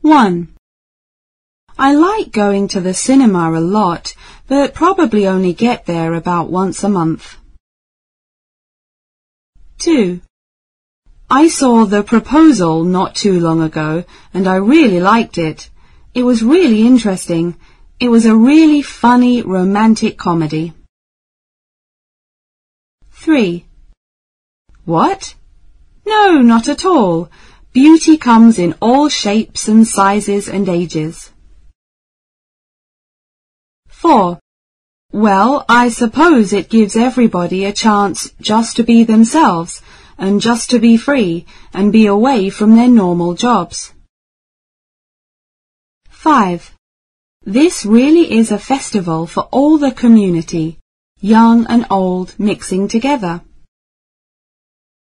1. I like going to the cinema a lot, but probably only get there about once a month. 2. I saw The Proposal not too long ago, and I really liked it. It was really interesting. It was a really funny, romantic comedy. 3. What? No, not at all. Beauty comes in all shapes and sizes and ages. 4. Well, I suppose it gives everybody a chance just to be themselves and just to be free and be away from their normal jobs. 5. This really is a festival for all the community, young and old mixing together.